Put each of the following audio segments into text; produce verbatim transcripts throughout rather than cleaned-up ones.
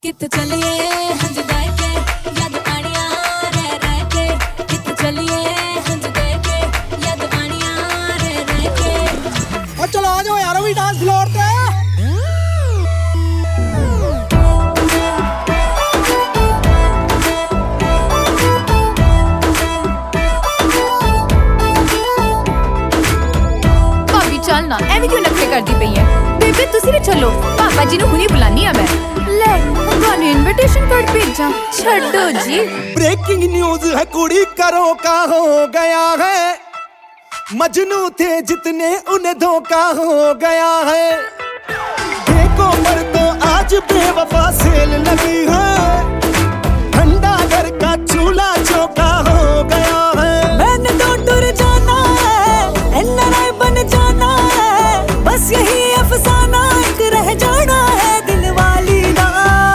कित चलिए हंज दे के याद आनिया रह रह के कित चलिए हंज दे के याद आनिया रह रह के ओ चलो आ जाओ यार भी डांस फ्लोर पे भाभी चल ना एवं क्यों नखरे करदी पई है बेबे तुसी भी चलो पापा जी नु हुनी बुलानी है मैं ले गाने इनविटेशन कार्ड भेजा छड्डो जी। ब्रेकिंग न्यूज है कुड़ी करो का हो गया है मजनू थे जितने उन्हें धोखा हो गया है देखो पर तो आज बेवफा सेल लगी है ठंडा घर का चूल्हा चौका हो गया है मैंने तो टुर जाना है एनआरआई बन जाना है बस यही अफसाना एक रह जाना है दिल वाली ना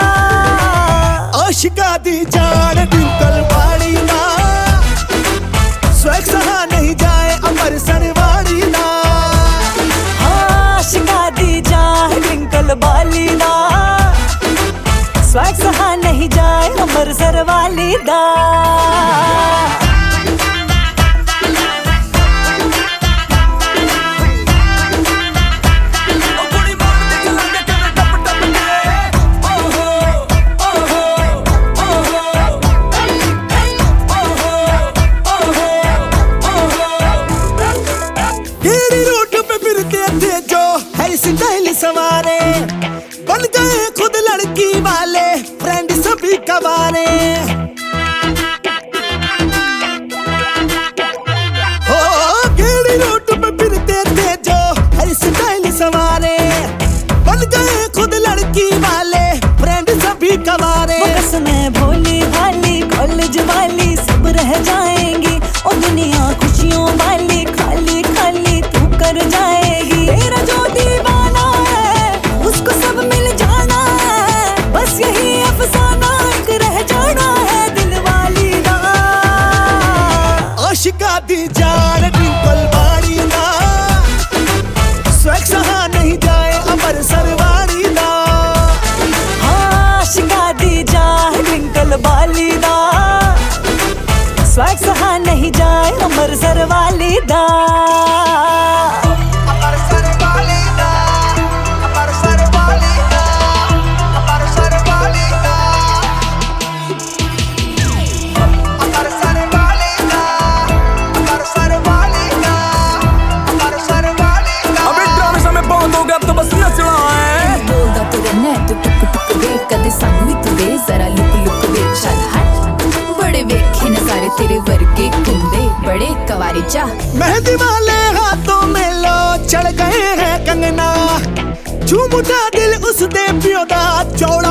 आशिका दी जान ट्विंकल वाली ना स्वैग सहा नहीं जाए अमृतसर वाली ना आशिका दी जान ट्विंकल वाली ना स्वैग सहा नहीं जाए अमृतसर वाली ना सवारे बन गए खुद लड़की वाले फ्रेंड सभी कवारे हो गेड़ी रूट पे फिरते थे जो हर स्टाइल सवारे बन गए खुद लड़की वाले फ्रेंड सभी कवारे कसमें भोली भाली कॉलेज वाली सब रह जाएंगी और दुनिया खुशियों वाली खाली खाली तू कर जाएगी तेरा जो दीवाना उसको सब मिल जाना है बस यही अफसाना एक रह जाना है दिल वाली ना आशिका दी जान ट्विंकल वाली ना स्वैग सहा नहीं जाए अमृतसर वाली ना आशिका दी जान ट्विंकल वाली ना स्वैग सहा नहीं जाए अमृतसर वाली ना तेरे वर्गे कुंदे बड़े कवारी चा मेहंदी वाले हाथों में लो चढ़ गए हैं कंगना झूम उठा दिल उस दे पियो दा चौड़ा